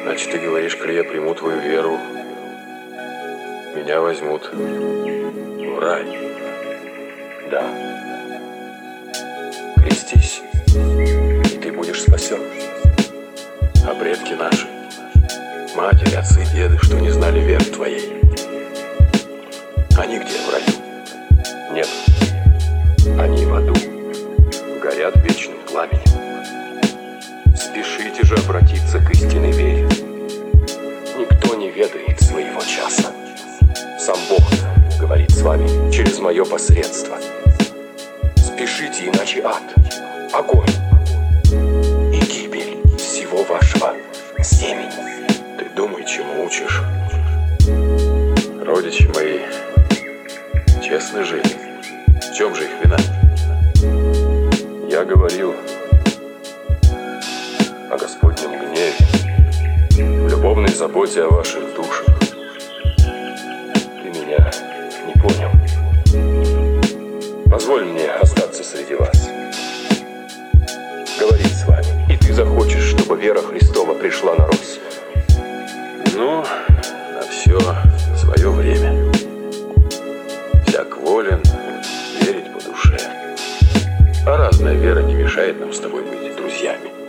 Значит, ты говоришь, коли я приму твою веру, меня возьмут в рай. Да. Крестись, и ты будешь спасен. А предки наши, матери, отцы, деды, что не знали веры твоей, они где в раю? Нет. Они в аду, горят вечным пламенем. Спешите же обратиться к истинной вере. Никто не ведает своего часа. Сам Бог говорит с вами через мое посредство. Спешите, иначе ад, огонь и гибель всего вашего семени. Ты думай, чему учишь. Родичи мои честно жили. В чем же их вина? Я говорил о Господнем гневе, в любовной заботе о ваших душах. Ты меня не понял. Позволь мне остаться среди вас, говорить с вами, и ты захочешь, чтобы вера Христова пришла на Русь. Ну, на все свое время. Всяк волен верить по душе. А разная вера не мешает нам с тобой быть друзьями.